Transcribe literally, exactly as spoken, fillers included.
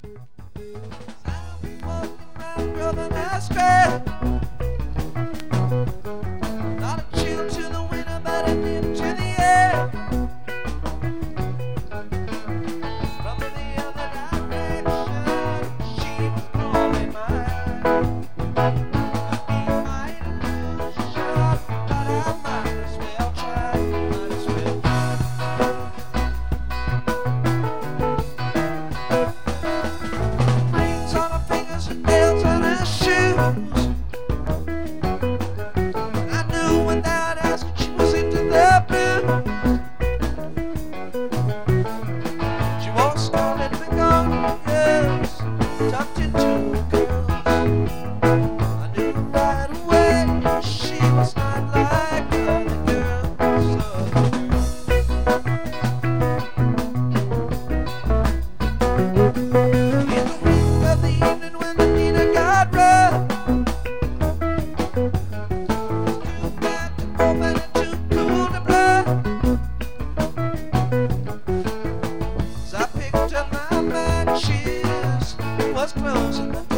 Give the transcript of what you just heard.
I'll be walking around rubbing my strap. Not a chill to the winter, but a nip to the air. From the other direction, she was calling mine. He might lose a shot, but I might as well try. Might as well try. Rings on her fingers and nails on her shoes. I knew without asking she was into the blues. She wore scarlet begonias tucked into her curls. I knew right away she was not like other girls, other girls. In the heat of the evening when the Nina got rough, too bad to open and too cool to bluff. As I picked up my matches, it was closing the